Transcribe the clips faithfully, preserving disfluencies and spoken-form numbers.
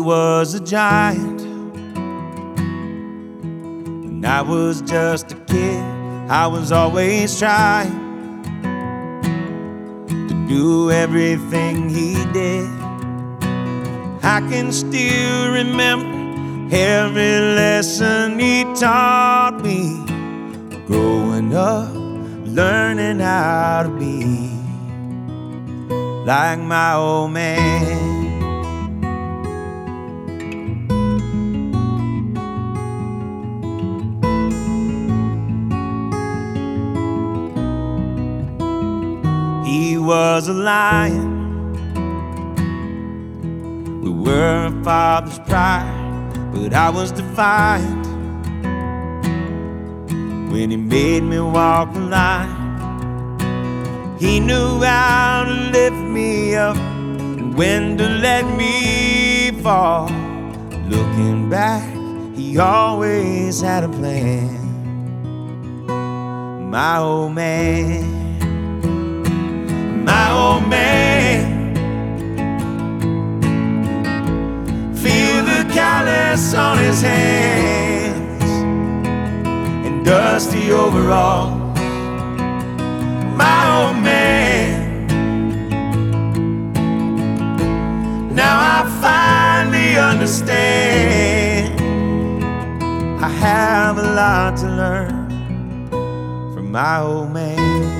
was a giant when I was just a kid. I was always trying to do everything he did. I can still remember every lesson he taught me. Growing up, learning how to be like my old man. He was a lion. We were a father's pride, but I was defiant when he made me walk the line. He knew how to lift me up and when to let me fall. Looking back, he always had a plan. My old man, my old man. Feel the callus on his hands and dusty overalls. My old man. Now I finally understand. I have a lot to learn from my old man.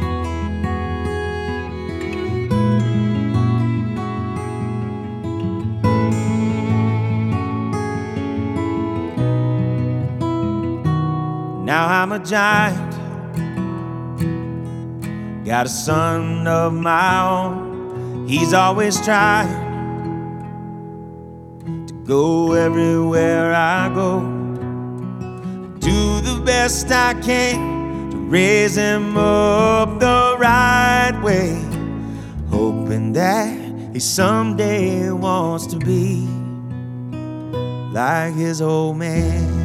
Now I'm a giant, got a son of my own. He's always trying to go everywhere I go. Do the best I can to raise him up the right way, hoping that he someday wants to be like his old man.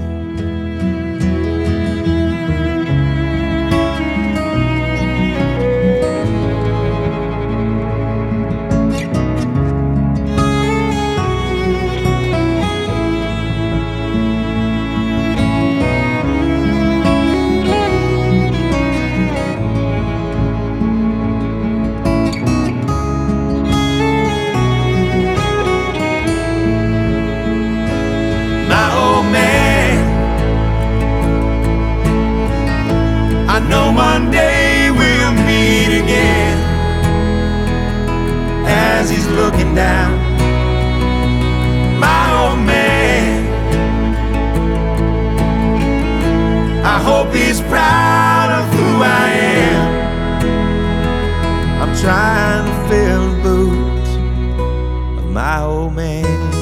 I know one day we'll meet again. As he's looking down, my old man, I hope he's proud of who I am. I'm trying to fill the boots of my old man.